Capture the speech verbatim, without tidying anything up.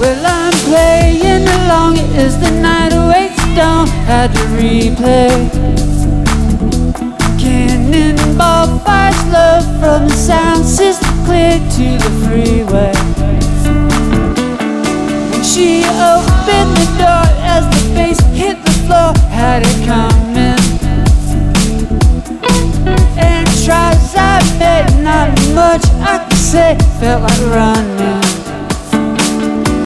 Well, I'm playing along as the night awaits dawn. Had to replay. Cannonball fires love from the sound system clear to the freeway. When she opened the door as the bass hit the floor, had it coming. And tries I made, not much I could say, felt like running.